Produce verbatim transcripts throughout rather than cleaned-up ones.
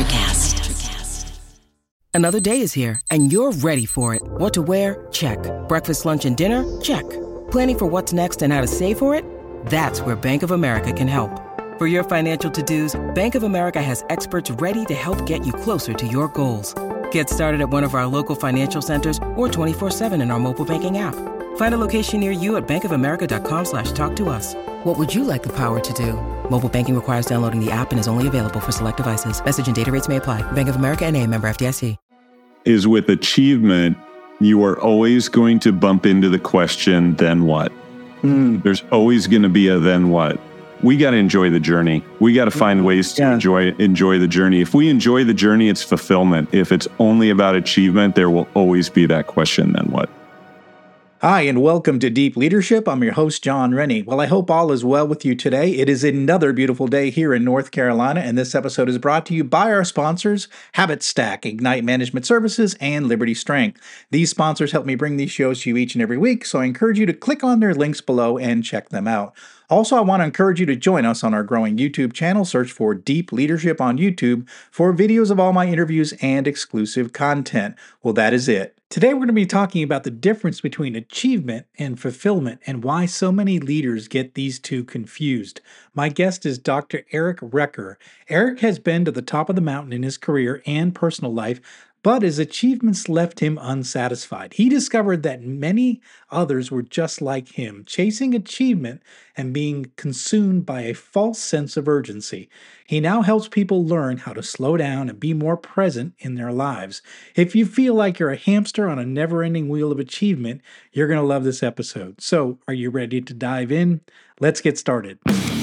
NutriCast. Another day is here, and you're ready for it. What to wear? Check. Breakfast, lunch, and dinner? Check. Planning for what's next and how to save for it? That's where Bank of America can help. For your financial to-dos, Bank of America has experts ready to help get you closer to your goals. Get started at one of our local financial centers or twenty-four seven in our mobile banking app. Find a location near you at bankofamerica.com slash talk to us. What would you like the power to do? Mobile banking requires downloading the app and is only available for select devices. Message and data rates may apply. Bank of America N A, member F D I C. Is with achievement, you are always going to bump into the question, then what? Mm. There's always going to be a then what. We got to enjoy the journey. We got to find ways to yeah. enjoy enjoy the journey. If we enjoy the journey, it's fulfillment. If it's only about achievement, there will always be that question, then what? Hi, and welcome to Deep Leadership. I'm your host, John Rennie. Well, I hope all is well with you today. It is another beautiful day here in North Carolina, and this episode is brought to you by our sponsors, HabitStack, Ignite Management Services, and Liberty Strength. These sponsors help me bring these shows to you each and every week, so I encourage you to click on their links below and check them out. Also, I want to encourage you to join us on our growing YouTube channel. Search for Deep Leadership on YouTube for videos of all my interviews and exclusive content. Well, that is it. Today, we're going to be talking about the difference between achievement and fulfillment and why so many leaders get these two confused. My guest is Doctor Eric Recker. Eric has been to the top of the mountain in his career and personal life, but his achievements left him unsatisfied. He discovered that many others were just like him, chasing achievement and being consumed by a false sense of urgency. He now helps people learn how to slow down and be more present in their lives. If you feel like you're a hamster on a never-ending wheel of achievement, you're going to love this episode. So, are you ready to dive in? Let's get started.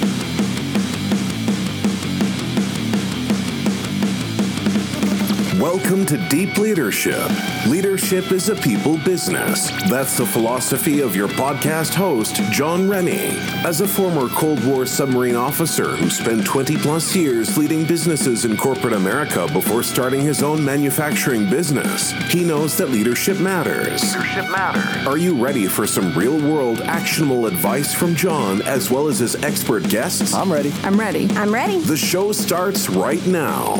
Welcome to Deep Leadership. Leadership is a people business. That's the philosophy of your podcast host, John Rennie. As a former Cold War submarine officer who spent twenty plus years leading businesses in corporate America before starting his own manufacturing business, he knows that leadership matters. Leadership matters. Are you ready for some real-world, actionable advice from John as well as his expert guests? I'm ready. I'm ready. I'm ready. The show starts right now.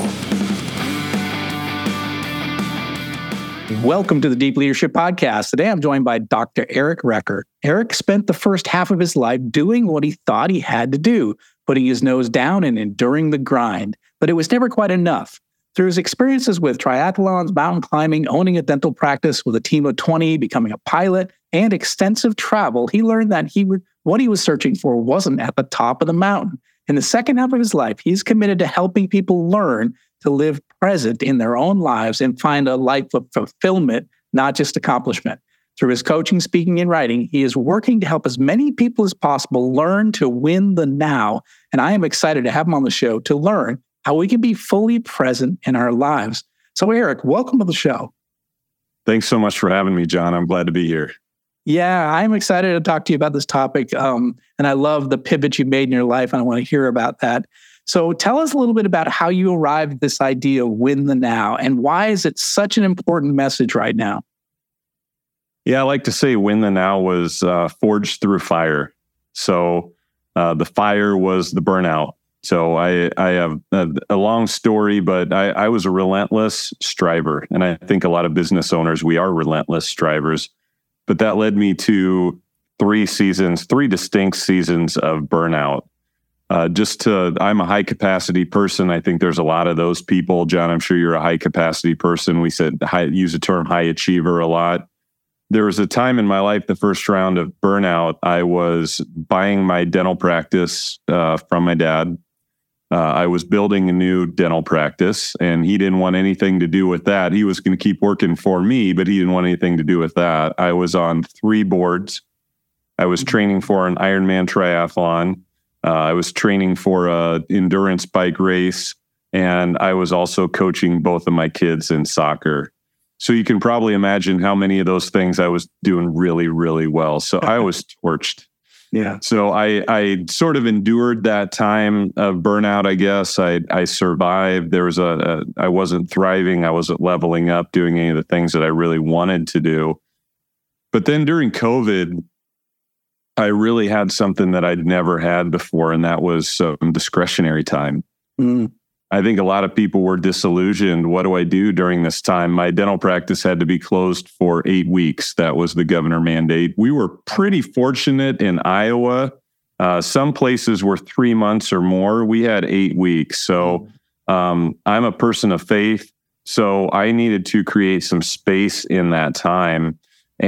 Welcome to the Deep Leadership Podcast. Today I'm joined by Doctor Eric Recker. Eric spent the first half of his life doing what he thought he had to do, putting his nose down and enduring the grind. But it was never quite enough. Through his experiences with triathlons, mountain climbing, owning a dental practice with a team of twenty, becoming a pilot, and extensive travel, he learned that he would, what he was searching for wasn't at the top of the mountain. In the second half of his life, he's committed to helping people learn to live present in their own lives and find a life of fulfillment, not just accomplishment. Through his coaching, speaking, and writing, he is working to help as many people as possible learn to win the now. And I am excited to have him on the show to learn how we can be fully present in our lives. So Eric, welcome to the show. Thanks so much for having me, John. I'm glad to be here. Yeah, I'm excited to talk to you about this topic. Um, and I love the pivot you made in your life, and I want to hear about that. So tell us a little bit about how you arrived at this idea of win the now, and why is it such an important message right now? Yeah, I like to say win the now was uh, forged through fire. So uh, the fire was the burnout. So I, I have a, a long story, but I, I was a relentless striver. And I think a lot of business owners, we are relentless strivers. But that led me to three seasons, three distinct seasons of burnout. Uh, just to, I'm a high capacity person. I think there's a lot of those people. John, I'm sure you're a high capacity person. We said high, use the term high achiever a lot. There was a time in my life, the first round of burnout, I was buying my dental practice uh, from my dad. Uh, I was building a new dental practice, and he didn't want anything to do with that. He was going to keep working for me, but he didn't want anything to do with that. I was on three boards. I was training for an Ironman triathlon. Uh, I was training for a endurance bike race, and I was also coaching both of my kids in soccer. So you can probably imagine how many of those things I was doing really, really well. So I was torched. Yeah. So I, I sort of endured that time of burnout, I guess. I, I survived. There was a, a, I wasn't thriving. I wasn't leveling up, doing any of the things that I really wanted to do. But then during COVID, I really had something that I'd never had before, and that was some discretionary time. Mm. I think a lot of people were disillusioned. What do I do during this time? My dental practice had to be closed for eight weeks. That was the governor mandate. We were pretty fortunate in Iowa. Uh, some places were three months or more. We had eight weeks. So um, I'm a person of faith. So I needed to create some space in that time.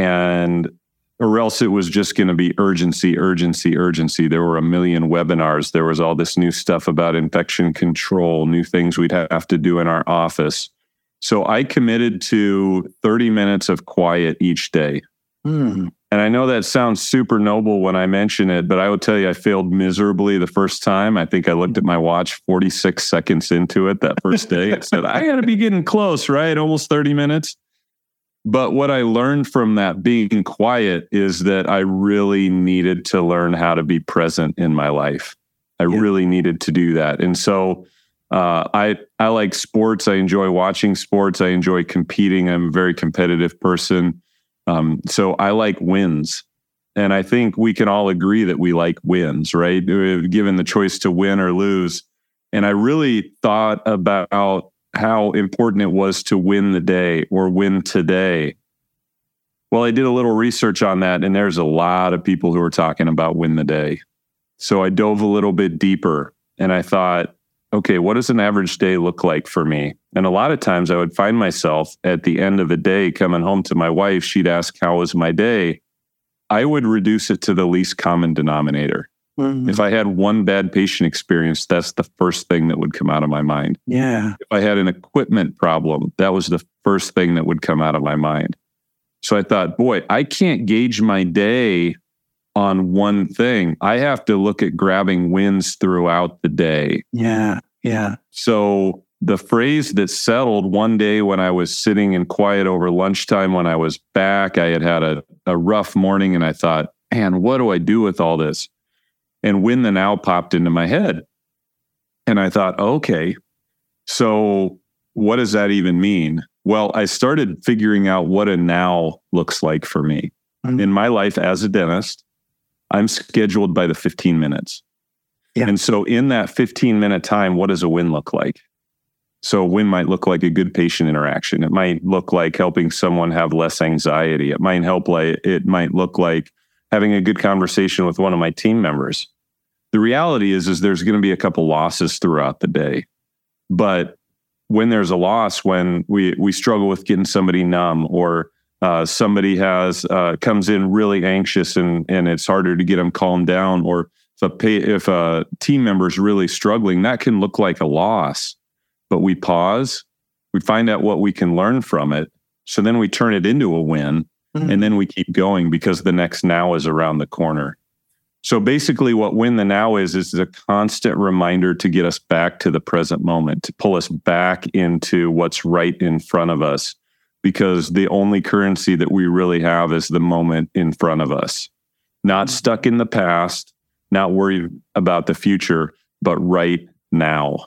And or else it was just going to be urgency, urgency, urgency. There were a million webinars. There was all this new stuff about infection control, new things we'd have to do in our office. So I committed to thirty minutes of quiet each day. Mm. And I know that sounds super noble when I mention it, but I will tell you, I failed miserably the first time. I think I looked at my watch forty-six seconds into it that first day and said, I got to be getting close, right? Almost thirty minutes. But what I learned from that being quiet is that I really needed to learn how to be present in my life. I yeah. really needed to do that. And so uh, I I like sports. I enjoy watching sports. I enjoy competing. I'm a very competitive person. Um, so I like wins. And I think we can all agree that we like wins, right? Given the choice to win or lose. And I really thought about how important it was to win the day or win today. Well, I did a little research on that, and there's a lot of people who are talking about win the day. So I dove a little bit deeper, and I thought, okay, what does an average day look like for me? And a lot of times I would find myself at the end of the day coming home to my wife. She'd ask, how was my day? I would reduce it to the least common denominator. Mm-hmm. If I had one bad patient experience, that's the first thing that would come out of my mind. Yeah. If I had an equipment problem, that was the first thing that would come out of my mind. So I thought, boy, I can't gauge my day on one thing. I have to look at grabbing wins throughout the day. Yeah. Yeah. So the phrase that settled one day when I was sitting in quiet over lunchtime, when I was back, I had had a, a rough morning, and I thought, man, what do I do with all this? And win the now popped into my head. And I thought, okay, so what does that even mean? Well, I started figuring out what a now looks like for me. Mm-hmm. In my life as a dentist, I'm scheduled by the fifteen minutes. Yeah. And so in that fifteen minute time, what does a win look like? So a win might look like a good patient interaction. It might look like helping someone have less anxiety. It might help like, it might look like having a good conversation with one of my team members. The reality is, is there's going to be a couple losses throughout the day. But when there's a loss, when we, we struggle with getting somebody numb, or uh, somebody has uh, comes in really anxious and, and it's harder to get them calmed down, or if a, pay, if a team member is really struggling, that can look like a loss. But we pause, we find out what we can learn from it. So then we turn it into a win. Mm-hmm. And then we keep going because the next now is around the corner. So basically what win the now is, is a constant reminder to get us back to the present moment, to pull us back into what's right in front of us, because the only currency that we really have is the moment in front of us. Not mm-hmm. stuck in the past, not worried about the future, but right now.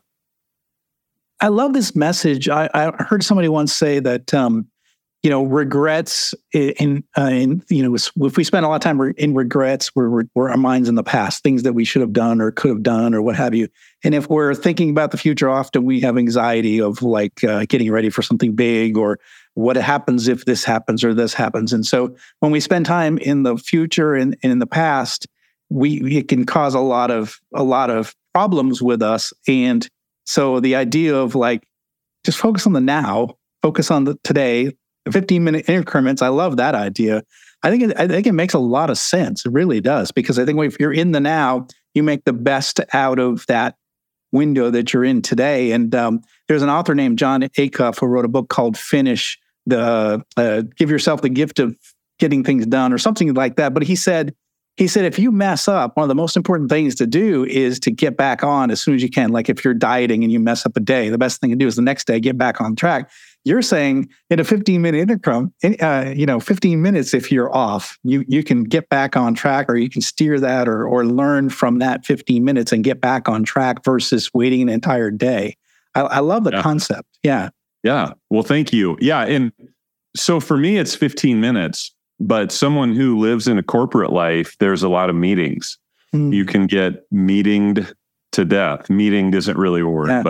I love this message. I, I heard somebody once say that, um, you know, regrets in, uh, in, you know, if we spend a lot of time in regrets, we're, we're our minds in the past, things that we should have done or could have done or what have you. And if we're thinking about the future, often we have anxiety of like uh, getting ready for something big, or what happens if this happens or this happens. And so when we spend time in the future and, and in the past, we it can cause a lot of a lot of problems with us. And so the idea of like, just focus on the now, focus on the today, fifteen minute increments. I love that idea. I think it, I think it makes a lot of sense. It really does, because I think if you're in the now, you make the best out of that window that you're in today. And um, there's an author named Jon Acuff who wrote a book called Finish the uh, Give Yourself the Gift of Getting Things Done, or something like that. But he said he said if you mess up, one of the most important things to do is to get back on as soon as you can. Like if you're dieting and you mess up a day, the best thing to do is the next day get back on track. You're saying in a fifteen minute intercom, uh, you know, fifteen minutes, if you're off, you you can get back on track, or you can steer that, or or learn from that fifteen minutes and get back on track versus waiting an entire day. I, I love the yeah. concept. Yeah. Yeah. Well, thank you. Yeah. And so for me, it's fifteen minutes, but someone who lives in a corporate life, there's a lot of meetings. Mm. You can get meetinged to death. Meetinged isn't really a word, yeah. but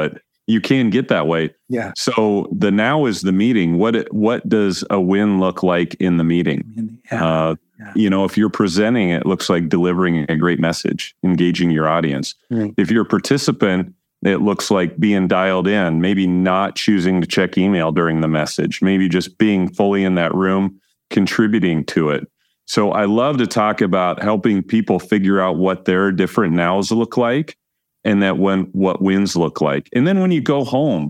you can get that way. Yeah. So the now is the meeting. What what does a win look like in the meeting? Yeah. Uh, yeah. You know, if you're presenting, it looks like delivering a great message, engaging your audience. Mm. If you're a participant, it looks like being dialed in, maybe not choosing to check email during the message, maybe just being fully in that room, contributing to it. So I love to talk about helping people figure out what their different nows look like, and that when what wins look like. And then when you go home,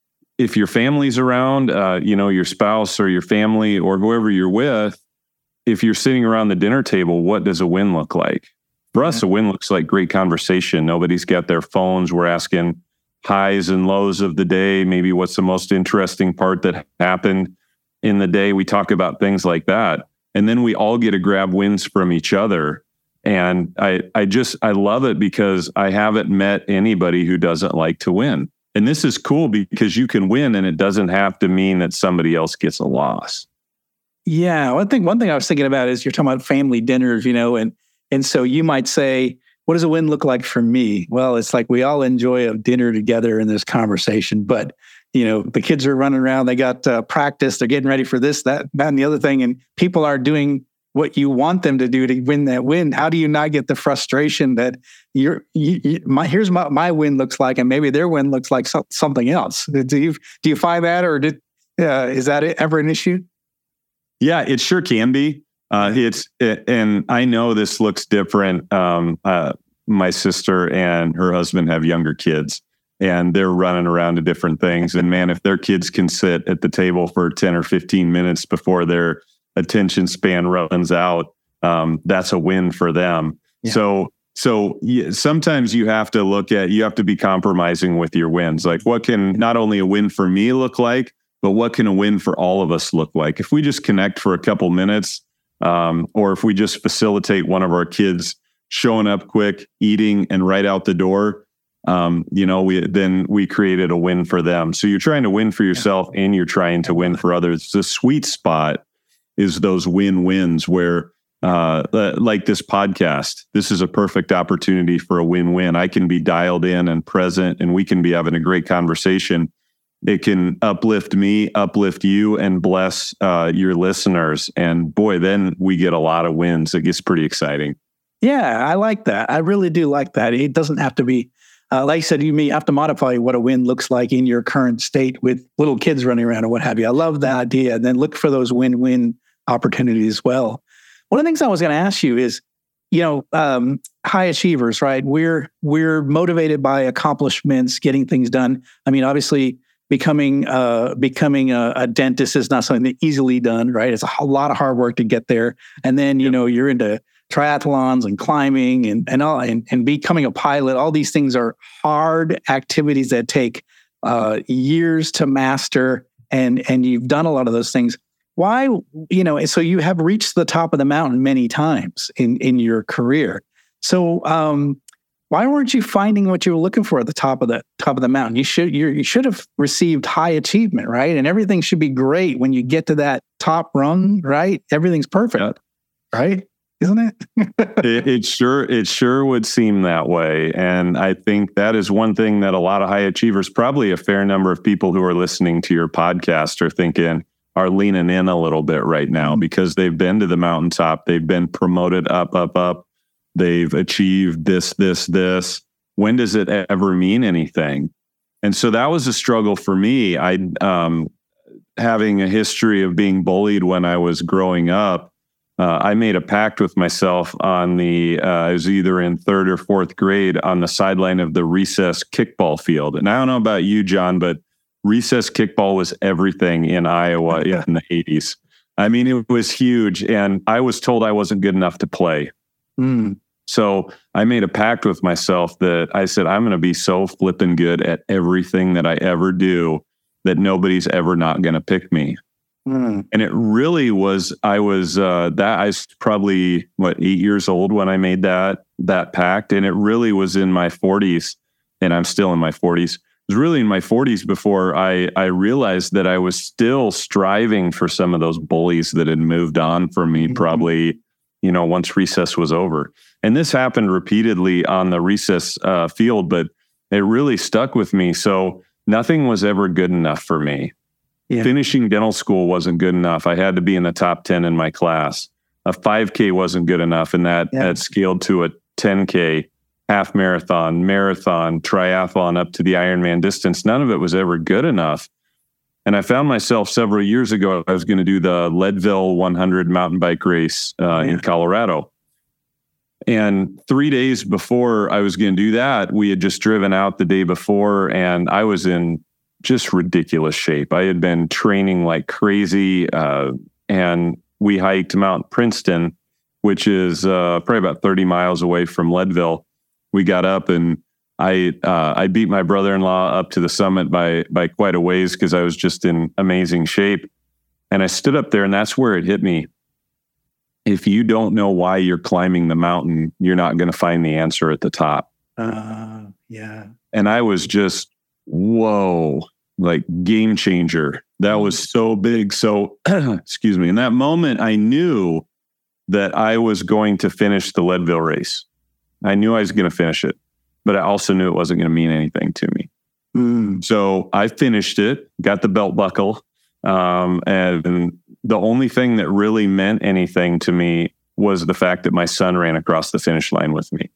if your family's around, uh, you know, your spouse or your family or whoever you're with, if you're sitting around the dinner table, what does a win look like? For us, a win looks like great conversation. Nobody's got their phones. We're asking highs and lows of the day. Maybe what's the most interesting part that happened in the day. We talk about things like that. And then we all get to grab wins from each other. And I, I just, I love it because I haven't met anybody who doesn't like to win. And this is cool because you can win and it doesn't have to mean that somebody else gets a loss. Yeah. One thing, one thing I was thinking about is you're talking about family dinners, you know, and And so you might say, what does a win look like for me? Well, it's like we all enjoy a dinner together in this conversation, but you know, the kids are running around, they got uh, practice, they're getting ready for this, that, that, and the other thing, and people are doing what you want them to do to win that win. How do you not get the frustration that you're, you, you, my, here's my, my win looks like, and maybe their win looks like so, something else? Do you, do you find that, or did, uh, is that ever an issue? Yeah, it sure can be. Uh, it's it, and I know this looks different. Um, uh, my sister and her husband have younger kids, and they're running around to different things. And man, if their kids can sit at the table for ten or fifteen minutes before their attention span runs out, um, that's a win for them. Yeah. So, so yeah, sometimes you have to look at, you have to be compromising with your wins. Like, what can not only a win for me look like, but what can a win for all of us look like? If we just connect for a couple minutes, Um, or if we just facilitate one of our kids showing up quick, eating, and right out the door, um, you know, we then we created a win for them. So you're trying to win for yourself and you're trying to win for others. The sweet spot is those win-wins where, uh, like this podcast, this is a perfect opportunity for a win-win. I can be dialed in and present, and we can be having a great conversation. It can uplift me, uplift you, and bless uh, your listeners. And boy, then we get a lot of wins. It gets pretty exciting. Yeah, I like that. I really do like that. It doesn't have to be, uh, like I said, you may have to modify what a win looks like in your current state with little kids running around or what have you. I love that idea. And then look for those win-win opportunities as well. One of the things I was going to ask you is, you know, um, high achievers, right? We're we're motivated by accomplishments, getting things done. I mean, obviously, Becoming uh, becoming a, a dentist is not something that's easily done, right? It's a lot of hard work to get there. And then, you yep. know, you're into triathlons and climbing and and all, and, and becoming a pilot. All these things are hard activities that take uh, years to master. And and you've done a lot of those things. Why, you know, so you have reached the top of the mountain many times in, in your career. So, um, why weren't you finding what you were looking for at the top of the top of the mountain? You should you you should have received high achievement, right? And everything should be great when you get to that top rung, right? Everything's perfect, yeah. Right? Isn't it? it? It sure it sure would seem that way, and I think that is one thing that a lot of high achievers, probably a fair number of people who are listening to your podcast, are thinking are leaning in a little bit right now because they've been to the mountaintop, they've been promoted up, up, up. They've achieved this, this, this. When does it ever mean anything? And so that was a struggle for me. I, um, having a history of being bullied when I was growing up, uh, I made a pact with myself on the, uh, I was either in third or fourth grade on the sideline of the recess kickball field. And I don't know about you, John, but recess kickball was everything in Iowa in the eighties. I mean, it was huge. And I was told I wasn't good enough to play. Mm. So I made a pact with myself that I said, I'm going to be so flipping good at everything that I ever do that nobody's ever not going to pick me. Mm. And it really was, I was, uh, that I was probably, what, eight years old when I made that, that pact. And it really was in my forties, and I'm still in my forties. It was really in my forties before I, I realized that I was still striving for some of those bullies that had moved on from me, mm-hmm. probably, you know, once recess was over. And this happened repeatedly on the recess uh, field, but it really stuck with me. So nothing was ever good enough for me. Yeah. Finishing dental school wasn't good enough. I had to be in the top ten in my class. A five K wasn't good enough, and that, yeah. that scaled to a ten K, half marathon, marathon, triathlon, up to the Ironman distance. None of it was ever good enough. And I found myself several years ago, I was going to do the Leadville one hundred mountain bike race uh, yeah. in Colorado. And three days before I was going to do that, we had just driven out the day before, and I was in just ridiculous shape. I had been training like crazy, uh, and we hiked Mount Princeton, which is uh, probably about thirty miles away from Leadville. We got up, and I uh, I beat my brother-in-law up to the summit by by quite a ways because I was just in amazing shape. And I stood up there, and that's where it hit me. If you don't know why you're climbing the mountain, you're not going to find the answer at the top. Uh, yeah. And I was just, whoa, like game changer. That was so big. So, excuse me. In that moment, I knew that I was going to finish the Leadville race. I knew I was going to finish it, but I also knew it wasn't going to mean anything to me. Mm. So I finished it, got the belt buckle. Um, and the only thing that really meant anything to me was the fact that my son ran across the finish line with me.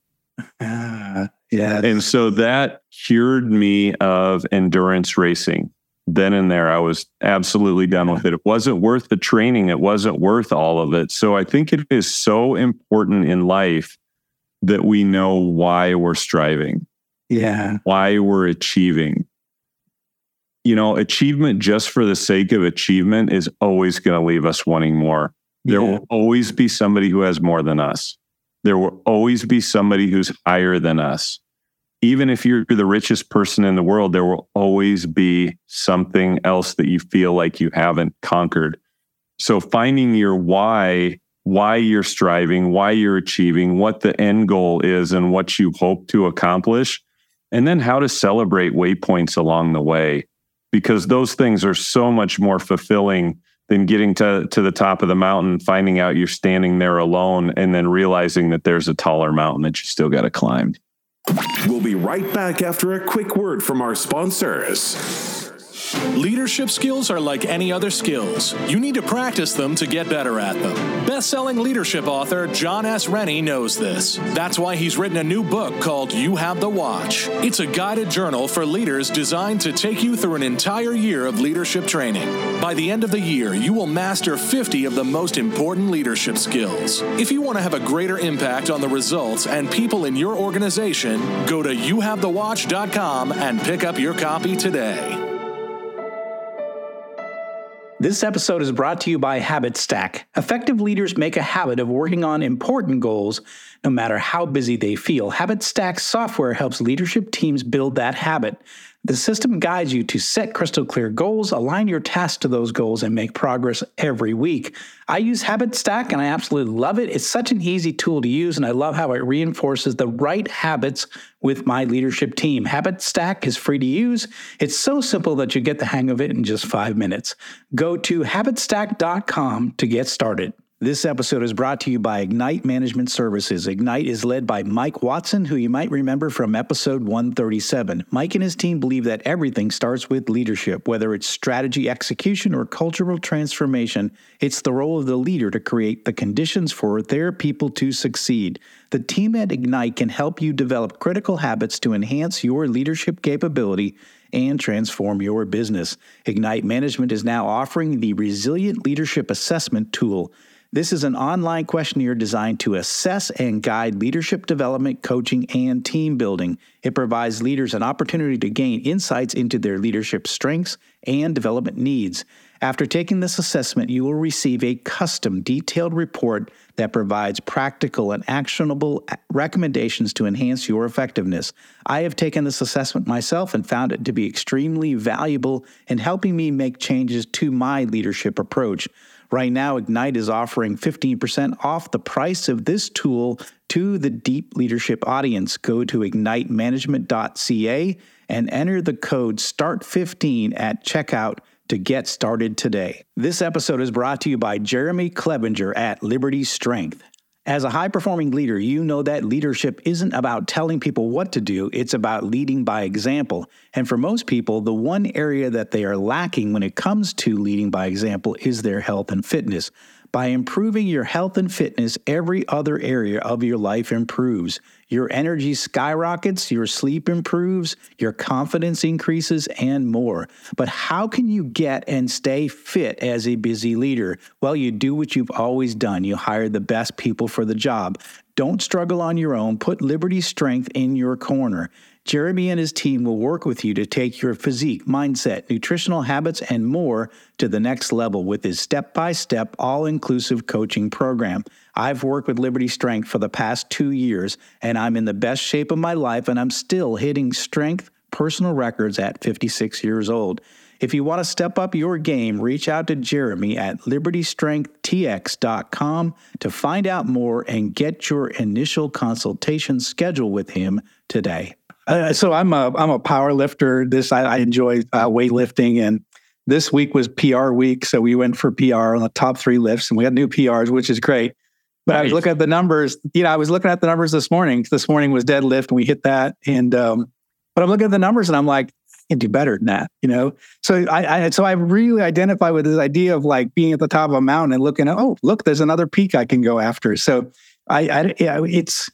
Uh, yeah. And so that cured me of endurance racing. Then and there, I was absolutely done with it. It wasn't worth the training. It wasn't worth all of it. So I think it is so important in life that we know why we're striving. Yeah. Why we're achieving. You know, achievement just for the sake of achievement is always going to leave us wanting more. There yeah. will always be somebody who has more than us. There will always be somebody who's higher than us. Even if you're the richest person in the world, there will always be something else that you feel like you haven't conquered. So finding your why, why you're striving, why you're achieving, what the end goal is and what you hope to accomplish, and then how to celebrate waypoints along the way. Because those things are so much more fulfilling than getting to, to the top of the mountain, finding out you're standing there alone, and then realizing that there's a taller mountain that you still got to climb. We'll be right back after a quick word from our sponsors. Leadership skills are like any other skills. You need to practice them to get better at them. Best-selling leadership author John S. Rennie knows this. That's why he's written a new book called You Have the Watch. It's a guided journal for leaders designed to take you through an entire year of leadership training. By the end of the year, you will master fifty of the most important leadership skills. If you want to have a greater impact on the results and people in your organization, go to you have the watch dot com and pick up your copy today. This episode is brought to you by HabitStack. Effective leaders make a habit of working on important goals, no matter how busy they feel. HabitStack software helps leadership teams build that habit. The system guides you to set crystal clear goals, align your tasks to those goals, and make progress every week. I use HabitStack, and I absolutely love it. It's such an easy tool to use, and I love how it reinforces the right habits with my leadership team. HabitStack is free to use. It's so simple that you get the hang of it in just five minutes. Go to habit stack dot com to get started. This episode is brought to you by Ignite Management Services. Ignite is led by Mike Watson, who you might remember from episode one thirty-seven. Mike and his team believe that everything starts with leadership, whether it's strategy execution or cultural transformation. It's the role of the leader to create the conditions for their people to succeed. The team at Ignite can help you develop critical habits to enhance your leadership capability and transform your business. Ignite Management is now offering the Resilient Leadership Assessment Tool. This is an online questionnaire designed to assess and guide leadership development, coaching, and team building. It provides leaders an opportunity to gain insights into their leadership strengths and development needs. After taking this assessment, you will receive a custom, detailed report that provides practical and actionable recommendations to enhance your effectiveness. I have taken this assessment myself and found it to be extremely valuable in helping me make changes to my leadership approach. Right now, Ignite is offering fifteen percent off the price of this tool to the Deep Leadership audience. Go to ignite management dot c a and enter the code start fifteen at checkout to get started today. This episode is brought to you by Jeremy Klebinger at Liberty Strength. As a high-performing leader, you know that leadership isn't about telling people what to do. It's about leading by example. And for most people, the one area that they are lacking when it comes to leading by example is their health and fitness. By improving your health and fitness, every other area of your life improves. Your energy skyrockets, your sleep improves, your confidence increases, and more. But how can you get and stay fit as a busy leader? Well, you do what you've always done. You hire the best people for the job. Don't struggle on your own. Put Liberty Strength in your corner. Jeremy and his team will work with you to take your physique, mindset, nutritional habits, and more to the next level with his step-by-step, all-inclusive coaching program. I've worked with Liberty Strength for the past two years, and I'm in the best shape of my life, and I'm still hitting strength personal records at fifty-six years old. If you want to step up your game, reach out to Jeremy at liberty strength t x dot com to find out more and get your initial consultation scheduled with him today. Uh, so I'm a I'm a power lifter. This I, I enjoy uh, weightlifting, and this week was P R week, so we went for P R on the top three lifts, and we had new P Rs, which is great. But nice. I was looking at the numbers. You know, I was looking at the numbers this morning. This morning was deadlift, and we hit that. And um, but I'm looking at the numbers, and I'm like, I can do better than that. You know, so I, I so I really identify with this idea of like being at the top of a mountain and looking at, oh, look, there's another peak I can go after. So I, I it's.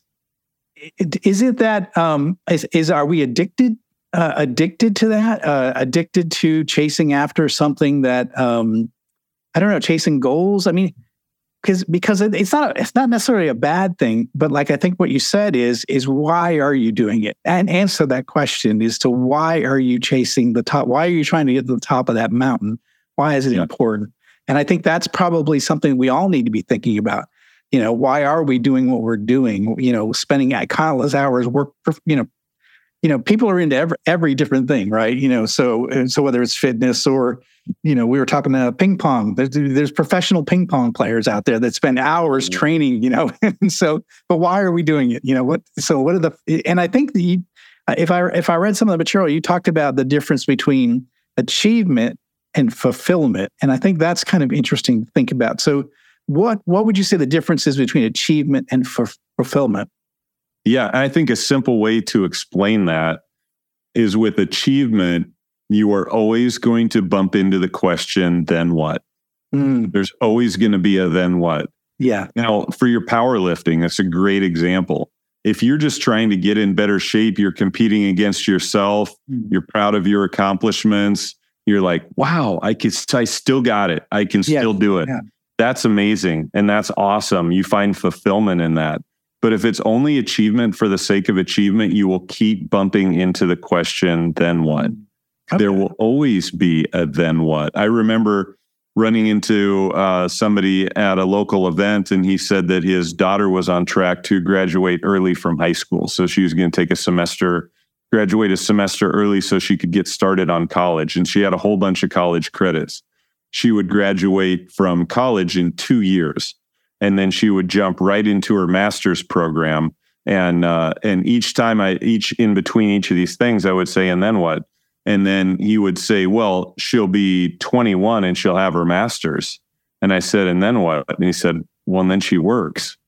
Is it that, um, is, is, are we addicted, uh, addicted to that, uh, addicted to chasing after something that, um, I don't know, chasing goals? I mean, because, because it, it's not, it's not necessarily a bad thing, but like, I think what you said is, is why are you doing it? And answer that question as to why are you chasing the top? Why are you trying to get to the top of that mountain? Why is it yeah. important? And I think that's probably something we all need to be thinking about. You know, why are we doing what we're doing? You know, spending countless hours work, for, you know, you know, people are into every, every different thing, right? You know, so, so whether it's fitness or, you know, we were talking about ping pong, there's, there's professional ping pong players out there that spend hours mm-hmm. training, you know, and so, but why are we doing it? You know, what, so what are the, and I think the, if I, if I read some of the material, you talked about the difference between achievement and fulfillment. And I think that's kind of interesting to think about. So, What what would you say the difference is between achievement and f- fulfillment? Yeah, I think a simple way to explain that is with achievement, you are always going to bump into the question, then what? Mm. There's always going to be a then what? Yeah. Now, for your powerlifting, that's a great example. If you're just trying to get in better shape, you're competing against yourself, mm. you're proud of your accomplishments, you're like, wow, I can, I still got it. I can yeah. still do it. Yeah. That's amazing. And that's awesome. You find fulfillment in that. But if it's only achievement for the sake of achievement, you will keep bumping into the question, then what? Okay. There will always be a then what. I remember running into uh, somebody at a local event, and he said that his daughter was on track to graduate early from high school. So she was going to take a semester, graduate a semester early so she could get started on college. And she had a whole bunch of college credits. She would graduate from college in two years, and then she would jump right into her master's program. And uh, and each time I, each in between each of these things, I would say, and then what? And then he would say, well, she'll be twenty-one and she'll have her master's. And I said, and then what? And he said, well, and then she works.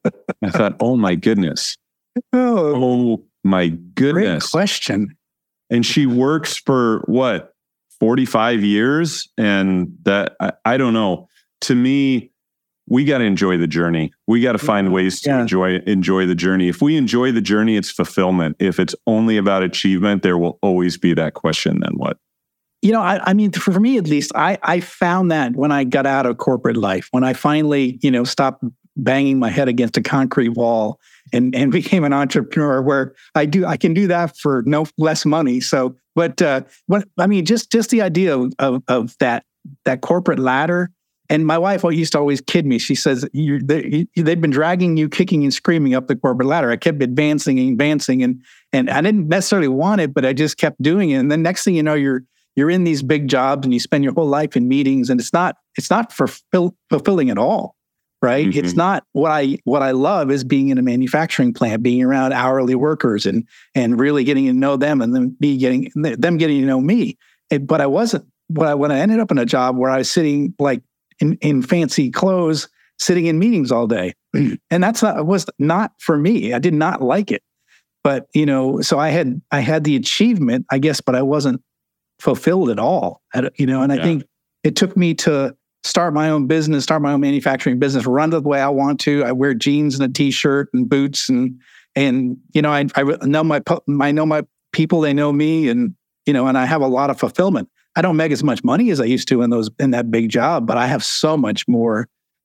I thought, oh my goodness. Oh, oh my goodness. Great question. And she works for what? forty-five years. And that, I, I don't know. To me, we got to enjoy the journey. We got to find ways to yeah. enjoy, enjoy the journey. If we enjoy the journey, it's fulfillment. If it's only about achievement, there will always be that question, then what? You know, I, I mean, for me at least, I, I found that when I got out of corporate life, when I finally, you know, stopped banging my head against a concrete wall and, and became an entrepreneur where I do, I can do that for no less money. So, but, uh, what, I mean, just, just the idea of, of, of that, that corporate ladder. And my wife used to always kid me. She says, you, they, they've been dragging you, kicking and screaming up the corporate ladder. I kept advancing and advancing and, and I didn't necessarily want it, but I just kept doing it. And then next thing you know, you're, you're in these big jobs and you spend your whole life in meetings and it's not, it's not fulfill, fulfilling at all. Right. Mm-hmm. It's not what I, what I love is being in a manufacturing plant, being around hourly workers and, and really getting to know them and then be getting them getting to know me. It, but I wasn't, what I, when I ended up in a job where I was sitting like in, in fancy clothes, sitting in meetings all day. And that's not, was not for me. I did not like it. But, you know, so I had, I had the achievement, I guess, but I wasn't fulfilled at all. You know, and I yeah. think it took me to start my own business, start my own manufacturing business, run the way I want to. I wear jeans and a t-shirt and boots and, and, you know, I, I know my, I know my people, they know me, and, you know, and I have a lot of fulfillment. I don't make as much money as I used to in those, in that big job, but I have so much more.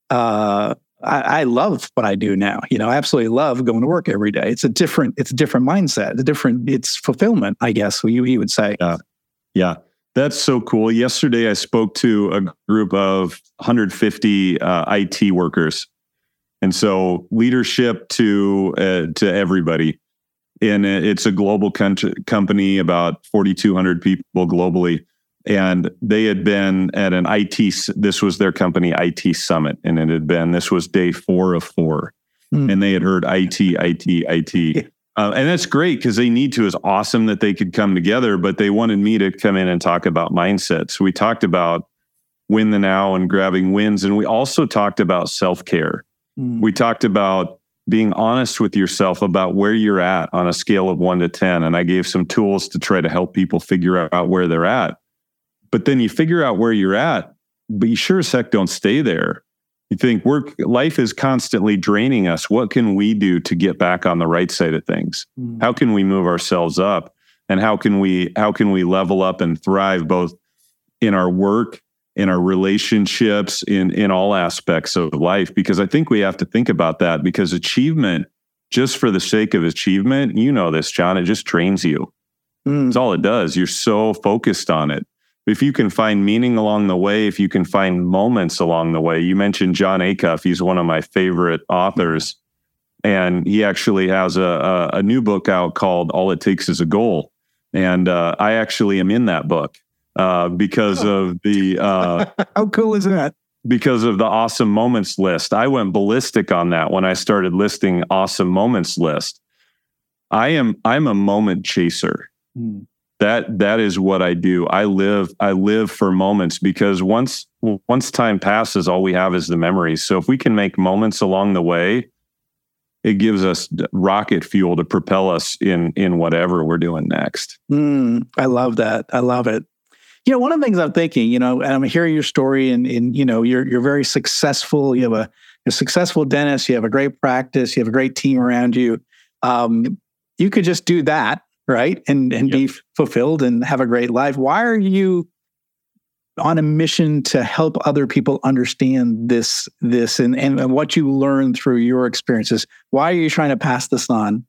Uh, I, I love what I do now. You know, I absolutely love going to work every day. It's a different, it's a different mindset. It's a different, it's fulfillment, I guess, you, you would say. Yeah. Yeah. That's so cool. Yesterday, I spoke to a group of one hundred fifty uh, I T workers. And so leadership to uh, to everybody. And it's a global con- company, about forty-two hundred people globally. And they had been at an I T, this was their company I T summit. And it had been, this was day four of four. Mm. And they had heard I T, I T, I T. Yeah. Uh, and that's great because they need to. It's awesome that they could come together, but they wanted me to come in and talk about mindset. So we talked about win the now and grabbing wins. And we also talked about self-care. Mm. We talked about being honest with yourself about where you're at on a scale of one to ten. And I gave some tools to try to help people figure out where they're at. But then you figure out where you're at, but you sure as heck don't stay there. You think work, life is constantly draining us. What can we do to get back on the right side of things? Mm. How can we move ourselves up? And how can we, how can we level up and thrive both in our work, in our relationships, in, in all aspects of life? Because I think we have to think about that, because achievement, just for the sake of achievement, you know this, John, it just drains you. Mm. That's all it does. You're so focused on it. If you can find meaning along the way, if you can find moments along the way. You mentioned Jon Acuff. He's one of my favorite authors. And he actually has a, a, a new book out called All It Takes Is a Goal. And uh, I actually am in that book uh, because oh. of the... Uh, How cool is that? Because of the awesome moments list. I went ballistic on that when I started listing awesome moments list. I am, I'm a moment chaser. Hmm. That that is what I do. I live I live for moments, because once once time passes, all we have is the memories. So if we can make moments along the way, it gives us rocket fuel to propel us in in whatever we're doing next. Mm, I love that. I love it. You know, one of the things I'm thinking, you know, and I'm hearing your story, and, and you know, you're you're very successful. You have a, a successful dentist. You have a great practice. You have a great team around you. Um, you could just do that. Right. And and yep. be fulfilled and have a great life. Why are you on a mission to help other people understand this, this and, and, and what you learned through your experiences? Why are you trying to pass this on?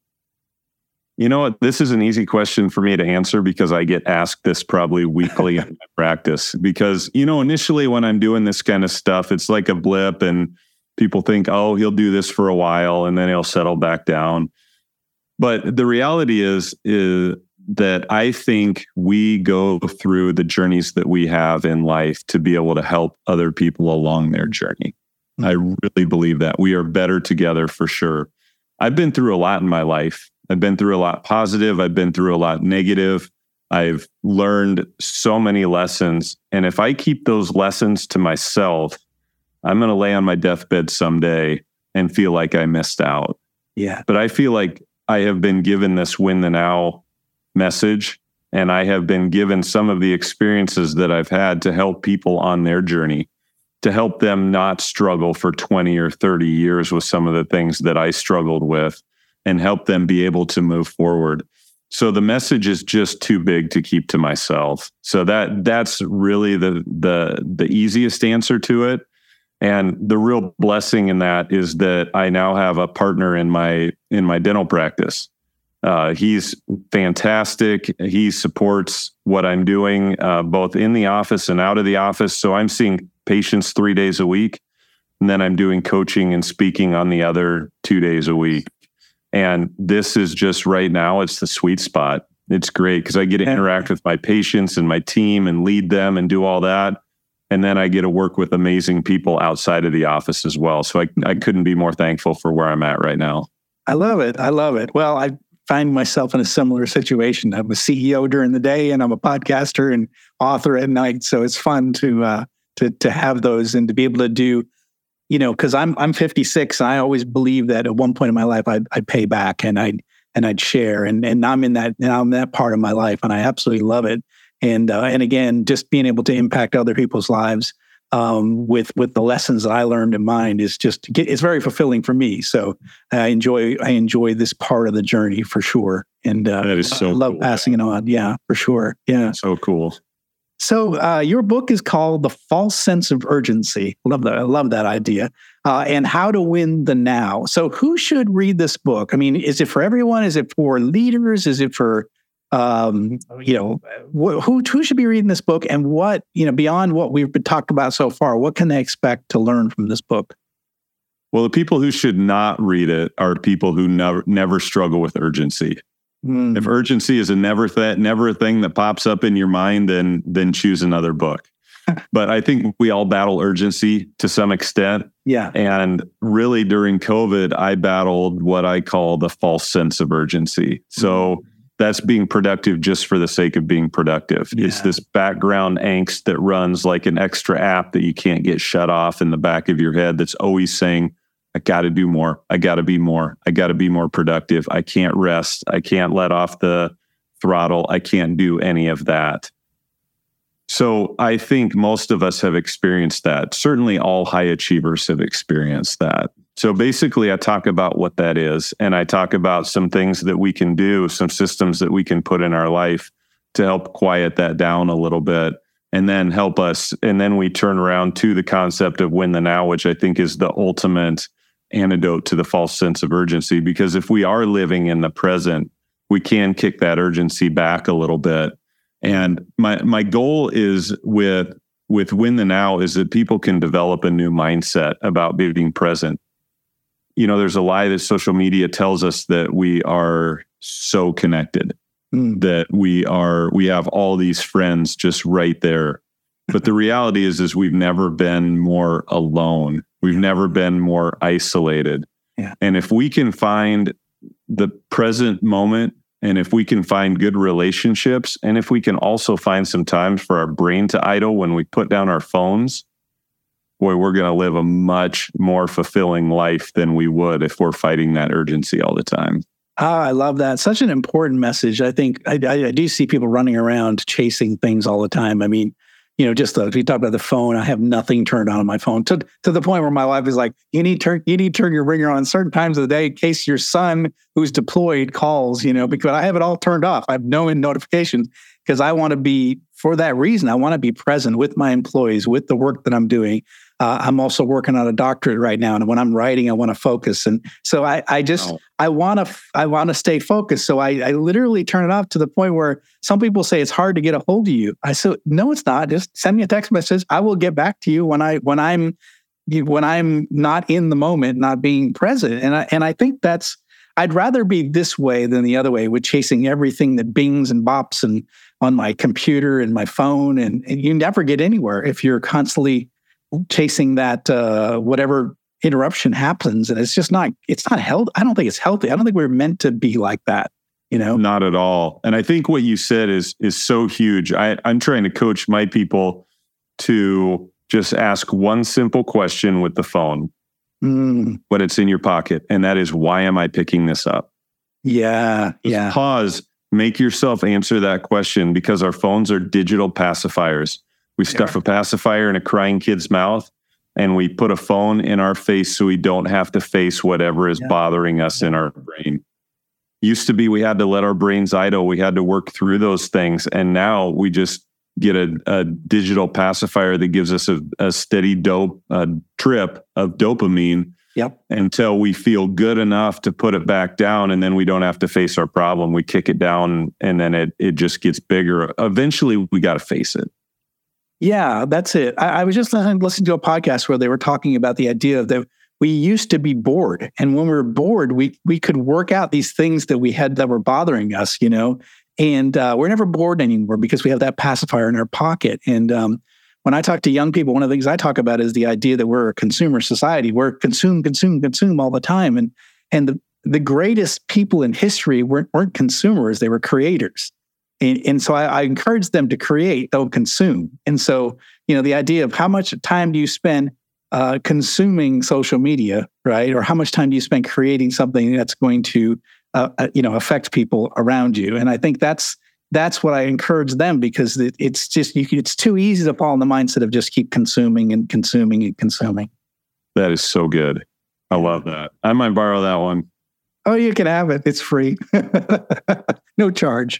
You know what? This is an easy question for me to answer, because I get asked this probably weekly in my practice. Because, you know, initially when I'm doing this kind of stuff, it's like a blip, and people think, oh, he'll do this for a while and then he'll settle back down. But the reality is, is that I think we go through the journeys that we have in life to be able to help other people along their journey. Mm-hmm. I really believe that. We are better together for sure. I've been through a lot in my life. I've been through a lot positive. I've been through a lot negative. I've learned so many lessons. And if I keep those lessons to myself, I'm going to lay on my deathbed someday and feel like I missed out. Yeah. But I feel like I have been given this win the now message, and I have been given some of the experiences that I've had to help people on their journey, to help them not struggle for twenty or thirty years with some of the things that I struggled with, and help them be able to move forward. So the message is just too big to keep to myself. So that that's really the the the easiest answer to it. And the real blessing in that is that I now have a partner in my in my dental practice. Uh, he's fantastic. He supports what I'm doing, uh, both in the office and out of the office. So I'm seeing patients three days a week, and then I'm doing coaching and speaking on the other two days a week. And this is just right now, it's the sweet spot. It's great because I get to interact with my patients and my team and lead them and do all that. And then I get to work with amazing people outside of the office as well. So I, I couldn't be more thankful for where I'm at right now. I love it. I love it. Well, I find myself in a similar situation. I'm a C E O during the day, and I'm a podcaster and author at night. So it's fun to uh, to to have those and to be able to do you know, because I'm I'm fifty-six, and I always believed that at one point in my life I'd, I'd pay back and I'd and I'd share, and and I'm in that now I'm in that part of my life, and I absolutely love it. And uh, and again, just being able to impact other people's lives um, with with the lessons that I learned in mine is just it's very fulfilling for me. So I enjoy I enjoy this part of the journey for sure, and uh, that is so I love cool. passing it on. Yeah, for sure. Yeah, so cool. So uh, your book is called The False Sense of Urgency. Love that. I love that idea. Uh, and How to Win the Now. So who should read this book? I mean, is it for everyone? Is it for leaders? Is it for, um, you know, wh- who who should be reading this book? And what, you know, beyond what we've been talked about so far, what can they expect to learn from this book? Well, the people who should not read it are people who never never struggle with urgency. Mm. If urgency is a never th- never a thing that pops up in your mind, then then choose another book. But I think we all battle urgency to some extent. Yeah. And really during COVID, I battled what I call the false sense of urgency. So mm. that's being productive just for the sake of being productive. Yeah. It's this background angst that runs like an extra app that you can't get shut off in the back of your head that's always saying, I got to do more. I got to be more. I got to be more productive. I can't rest. I can't let off the throttle. I can't do any of that. So I think most of us have experienced that. Certainly all high achievers have experienced that. So basically I talk about what that is, and I talk about some things that we can do, some systems that we can put in our life to help quiet that down a little bit. And then help us. And then we turn around to the concept of win the now, which I think is the ultimate antidote to the false sense of urgency. Because if we are living in the present, we can kick that urgency back a little bit. And my my goal is with with Win the Now is that people can develop a new mindset about being present. You know, there's a lie that social media tells us that we are so connected, mm. that we are we have all these friends just right there. But the reality is, is we've never been more alone. We've never been more isolated. Yeah. And if we can find the present moment, and if we can find good relationships, and if we can also find some time for our brain to idle when we put down our phones, boy, we're going to live a much more fulfilling life than we would if we're fighting that urgency all the time. Ah, I love that. Such an important message. I think I, I, I do see people running around chasing things all the time. I mean, you know, just the, if you talk about the phone, I have nothing turned on on my phone to to the point where my wife is like, you need turn you need to turn your ringer on certain times of the day in case your son who's deployed calls, you know, because I have it all turned off. I have no notifications because I want to be, for that reason, I want to be present with my employees, with the work that I'm doing. Uh, I'm also working on a doctorate right now, and when I'm writing, I want to focus, and so I, I just oh. I want to I want to stay focused. So I, I literally turn it off to the point where some people say it's hard to get a hold of you. I said, no, it's not. Just send me a text message. I will get back to you when I when I'm when I'm not in the moment, not being present. And I and I think that's I'd rather be this way than the other way, with chasing everything that bings and bops and on my computer and my phone, and, and you never get anywhere if you're constantly chasing that uh, whatever interruption happens, and it's just not it's not healthy. I don't think it's healthy. I don't think we're meant to be like that, you know. Not at all. And I think what you said is is so huge. I, I'm trying to coach my people to just ask one simple question with the phone, mm. but it's in your pocket, and that is, why am I picking this up? Yeah, just yeah. Pause. Make yourself answer that question, because our phones are digital pacifiers. We stuff a pacifier in a crying kid's mouth, and we put a phone in our face so we don't have to face whatever is yeah. bothering us yeah. in our brain. Used to be we had to let our brains idle. We had to work through those things. And now we just get a, a digital pacifier that gives us a, a steady dope a trip of dopamine yep. until we feel good enough to put it back down. And then we don't have to face our problem. We kick it down, and then it it just gets bigger. Eventually, we got to face it. Yeah, that's it. I, I was just listening to a podcast where they were talking about the idea that we used to be bored. And when we were bored, we we could work out these things that we had that were bothering us, you know, and uh, we're never bored anymore because we have that pacifier in our pocket. And um, when I talk to young people, one of the things I talk about is the idea that we're a consumer society. We're consume, consume, consume all the time. And and the, the greatest people in history weren't, weren't consumers, they were creators. And, and so I, I encourage them to create, don't consume. And so, you know, the idea of how much time do you spend uh, consuming social media, right? Or how much time do you spend creating something that's going to, uh, uh, you know, affect people around you? And I think that's that's what I encourage them, because it, it's just you can, it's too easy to fall in the mindset of just keep consuming and consuming and consuming. That is so good. I love that. I might borrow that one. Oh, you can have it. It's free. No charge.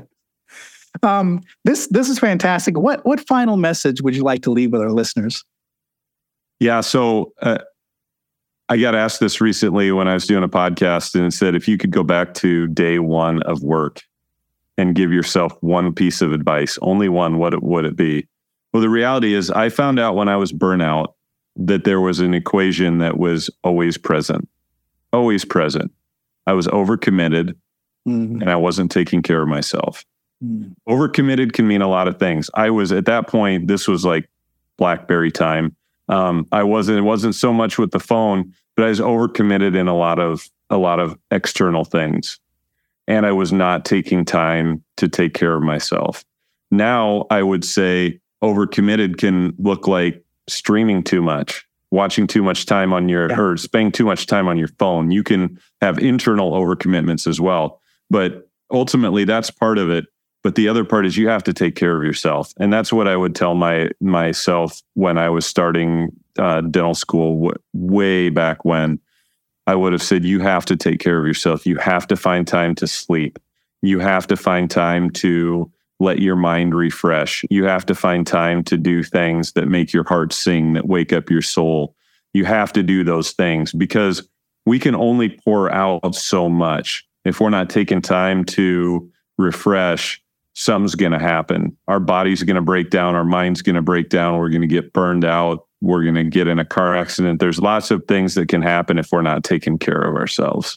um, this this is fantastic. What what final message would you like to leave with our listeners? Yeah, so uh, I got asked this recently when I was doing a podcast, and it said, if you could go back to day one of work and give yourself one piece of advice, only one, what would it be? Well, the reality is I found out when I was burnout that there was an equation that was always present, always present. I was overcommitted mm-hmm. and I wasn't taking care of myself. Mm-hmm. Overcommitted can mean a lot of things. I was at that point, this was like BlackBerry time. Um, I wasn't, it wasn't so much with the phone, but I was overcommitted in a lot of, a lot of external things. And I was not taking time to take care of myself. Now I would say overcommitted can look like streaming too much, watching too much time on your, yeah. or spending too much time on your phone. You can have internal overcommitments as well, but ultimately that's part of it. But the other part is you have to take care of yourself. And that's what I would tell my myself when I was starting uh, dental school w- way back when. I would have said, you have to take care of yourself. You have to find time to sleep. You have to find time to let your mind refresh. You have to find time to do things that make your heart sing, that wake up your soul. You have to do those things because we can only pour out so much. If we're not taking time to refresh, something's going to happen. Our body's going to break down. Our mind's going to break down. We're going to get burned out. We're going to get in a car accident. There's lots of things that can happen if we're not taking care of ourselves.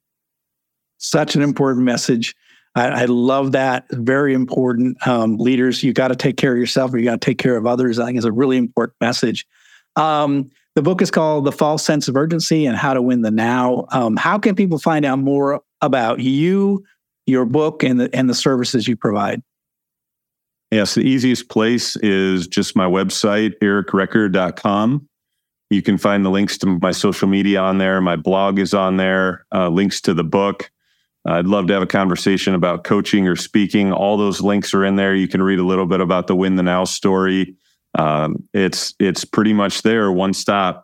Such an important message. I, I love that. Very important. Um, leaders, you got to take care of yourself, or you got to take care of others. I think it's a really important message. Um, the book is called The False Sense of Urgency and How to Win the Now. Um, how can people find out more about you, your book, and the and the services you provide? Yes, the easiest place is just my website, eric recker dot com. You can find the links to my social media on there. My blog is on there, uh, links to the book. Uh, I'd love to have a conversation about coaching or speaking. All those links are in there. You can read a little bit about the Win the Now story. Um, it's it's pretty much there, one stop.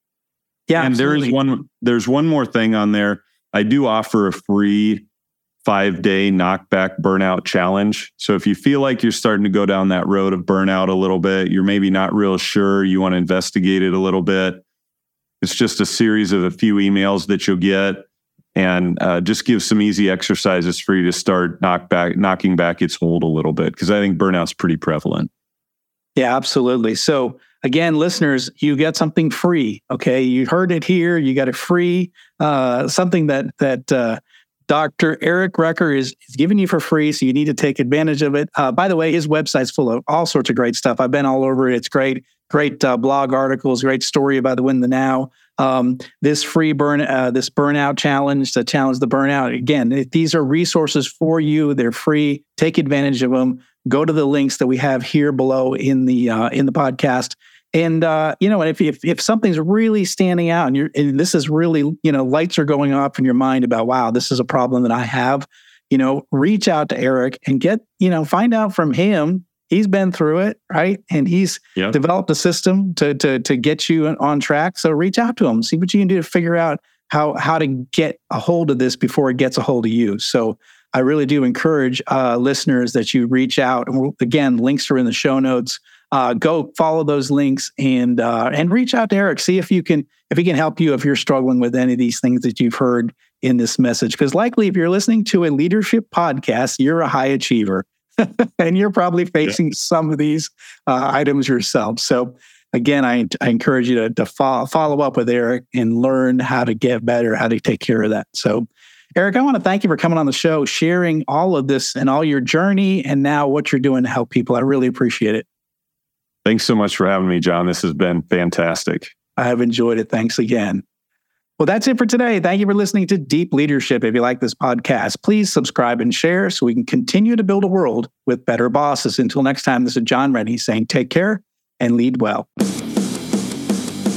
Yeah, and absolutely. there is one. There's one more thing on there. I do offer a free five-day knockback burnout challenge. So if you feel like you're starting to go down that road of burnout a little bit, you're maybe not real sure, you want to investigate it a little bit, it's just a series of a few emails that you'll get, and uh, just give some easy exercises for you to start knock back, knocking back its hold a little bit, because I think burnout's pretty prevalent. Yeah, absolutely. So again, listeners, you get something free. Okay, you heard it here. You got a free uh, something that that uh, Doctor Eric Recker is, is giving you for free, so you need to take advantage of it. Uh, by the way, his website's full of all sorts of great stuff. I've been all over it. It's great, great uh, blog articles, great story about the Win the Now. Um, this free burn, uh, this burnout challenge, to challenge the burnout. Again, these are resources for you. They're free. Take advantage of them. Go to the links that we have here below in the uh, in the podcast. And, uh, you know, if, if if something's really standing out and you're, and this is really, you know, lights are going off in your mind about, wow, this is a problem that I have, you know, reach out to Eric and get, you know, find out from him. He's been through it, right? And he's yeah. developed a system to, to, to get you on track. So reach out to him, see what you can do to figure out how, how to get a hold of this before it gets a hold of you. So I really do encourage uh, listeners that you reach out. And again, links are in the show notes. Uh, go follow those links and uh, and reach out to Eric. See if you can if he can help you if you're struggling with any of these things that you've heard in this message. Because likely, if you're listening to a leadership podcast, you're a high achiever, and you're probably facing yeah. some of these uh, items yourself. So again, I, I encourage you to, to follow, follow up with Eric and learn how to get better, how to take care of that. So, Eric, I want to thank you for coming on the show, sharing all of this and all your journey, and now what you're doing to help people. I really appreciate it. Thanks so much for having me, John. This has been fantastic. I have enjoyed it. Thanks again. Well, that's it for today. Thank you for listening to Deep Leadership. If you like this podcast, please subscribe and share so we can continue to build a world with better bosses. Until next time, this is John Rennie saying take care and lead well.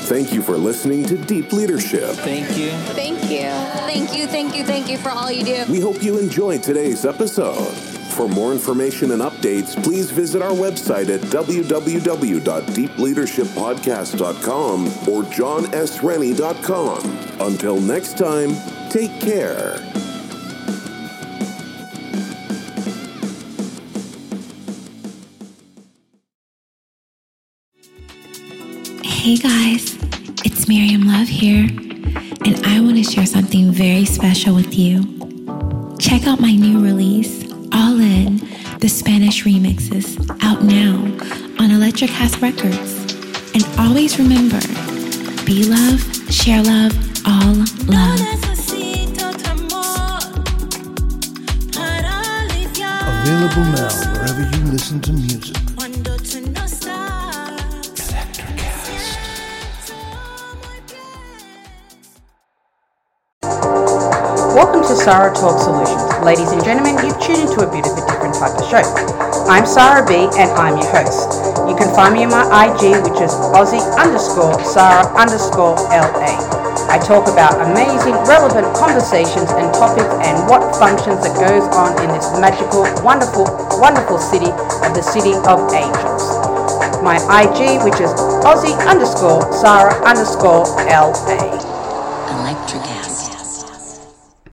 Thank you for listening to Deep Leadership. Thank you. Thank you. Thank you, thank you, thank you for all you do. We hope you enjoyed today's episode. For more information and updates, please visit our website at w w w dot deep leadership podcast dot com or john s rennie dot com. Until next time, take care. Hey guys, it's Miriam Love here, and I want to share something very special with you. Check out my new release, All In, the Spanish remixes, out now on Electric House Records. And always remember, be love, share love, all love. Available now wherever you listen to music. Welcome to Sarah Talk Solutions. Ladies and gentlemen, you've tuned into a bit of a different type of show. I'm Sarah B and I'm your host. You can find me on my I G, which is Aussie underscore Sarah underscore L A. I talk about amazing, relevant conversations and topics and what functions that goes on in this magical, wonderful, wonderful city of the City of Angels. My I G, which is Aussie underscore Sarah underscore L A. Electric